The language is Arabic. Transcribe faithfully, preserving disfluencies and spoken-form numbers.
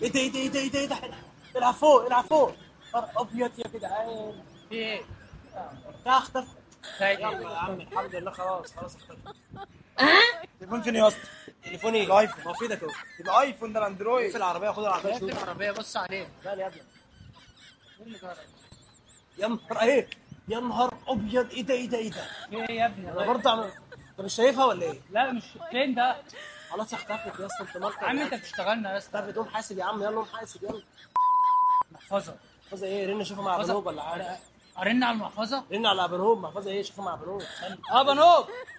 ايه ده ايه ده ايه ده ايه ده ايه ده العب فوق العب فوق. نهار ابيض يا جدعان. في ايه؟ بتاع اختفى. خايف يلا يا عم الحمد لله خلاص خلاص اختفى. التليفون فين يا اسطى؟ تليفوني ايه؟ الايفون. ما في ايدك اهو. يبقى ايفون ده في الاندرويد. العربيه خد العربيه في شوف. العربيه بص عليه. لا يا ابني. ايه اللي جرى؟ يا نهار ايه يا نهار ابيض ايه ده ايه ده ايه ده. في ايه يا ابني؟ انا برضه عم... انت مش شايفها ولا ايه؟ لا مش فين ده؟ خلاص اختفت يا اسطى انت مالك يا عم انت بتشتغلنا يا اسطى. اختفت. قوم حاسب يا عم يلا قوم حاسب يلا. محفظه. محفظه ايه؟ رن شوفها مع محفظة؟ بنوب ولا حاجه. ارن على المحفظه. رن على بنوب. محفظه ايه؟ شوفها مع بنوب. اه بنوب.